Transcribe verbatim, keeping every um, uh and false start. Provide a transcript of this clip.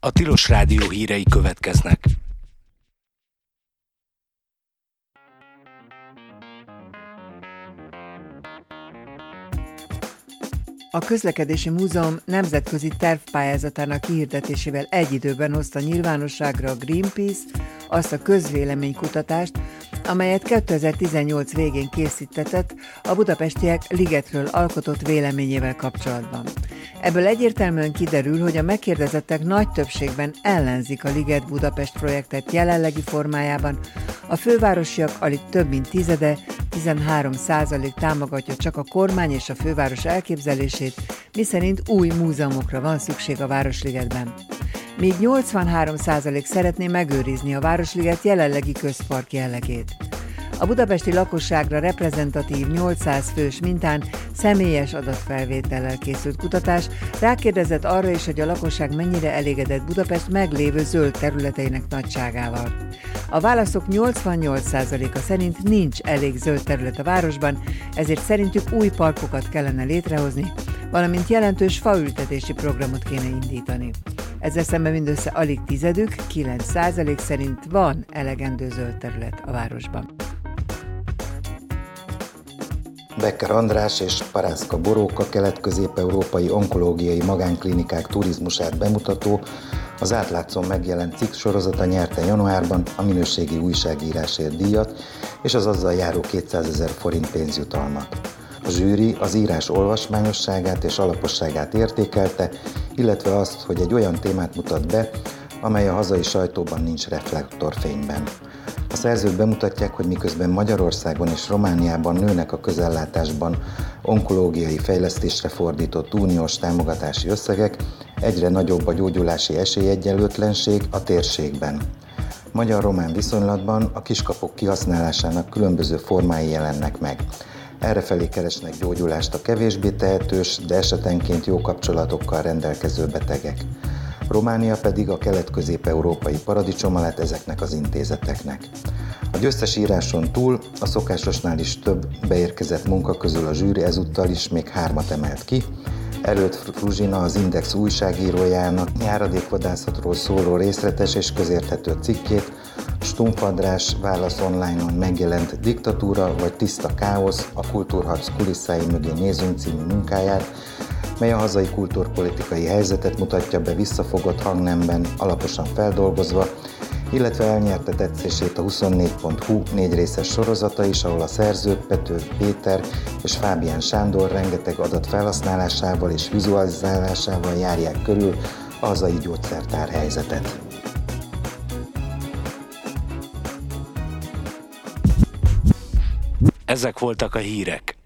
A Tilos Rádió hírei következnek. A Közlekedési Múzeum nemzetközi tervpályázatának kihirdetésével egy időben hozta nyilvánosságra a Greenpeace azt a közvéleménykutatást, amelyet kétezer-tizennyolc végén készítetett a budapestiek ligetről alkotott véleményével kapcsolatban. Ebből egyértelműen kiderül, hogy a megkérdezettek nagy többségben ellenzik a Liget Budapest projektet jelenlegi formájában, a fővárosiak alig több mint tizede, tizenhárom százalék támogatja csak a kormány és a főváros elképzelését, miszerint új múzeumokra van szükség a Városligetben. Míg nyolcvanhárom százalék szeretné megőrizni a Városliget jelenlegi közpark jellegét. A budapesti lakosságra reprezentatív nyolcszáz fős mintán személyes adatfelvétellel készült kutatás rákérdezett arra is, hogy a lakosság mennyire elégedett Budapest meglévő zöld területeinek nagyságával. A válaszok nyolcvannyolc százaléka szerint nincs elég zöld terület a városban, ezért szerintük új parkokat kellene létrehozni, valamint jelentős faültetési programot kéne indítani. Ezzel szemben mindössze alig tizedük, kilenc százalék szerint van elegendő zöld terület a városban. Becker András és Parászka Boróka kelet-közép-európai onkológiai magánklinikák turizmusát bemutató, az átlátszón megjelent cikk sorozata nyerte januárban a minőségi újságírásért díjat és az azzal járó kétszázezer forint pénzjutalmat. A zsűri az írás olvasmányosságát és alaposságát értékelte, illetve azt, hogy egy olyan témát mutat be, amely a hazai sajtóban nincs reflektorfényben. A szerzők bemutatják, hogy miközben Magyarországon és Romániában nőnek a közellátásban onkológiai fejlesztésre fordított uniós támogatási összegek, egyre nagyobb a gyógyulási esélyegyenlőtlenség a térségben. Magyar-román viszonylatban a kiskapuk kihasználásának különböző formái jelennek meg. Errefelé keresnek gyógyulást a kevésbé tehetős, de esetenként jó kapcsolatokkal rendelkező betegek. Románia pedig a kelet-közép-európai paradicsoma lett ezeknek az intézeteknek. A győztes íráson túl a szokásosnál is több beérkezett munka közül a zsűri ezúttal is még hármat emelt ki. Előtt Fruzsina, az Index újságírójának járadékvadászatról szóló részletes és közérthető cikkét, Stumpf András Válasz Online-on megjelent Diktatúra vagy tiszta káosz, a kultúrharc kulisszái mögé nézünk című munkáját, mely a hazai kultúrpolitikai helyzetet mutatja be visszafogott hangnemben, alaposan feldolgozva, illetve elnyerte tetszését a huszonnégy pont hu négy részes sorozata is, ahol a szerzők Pető Péter és Fábián Sándor rengeteg adat felhasználásával és vizualizálásával járják körül a hazai gyógyszertár helyzetet. Ezek voltak a hírek.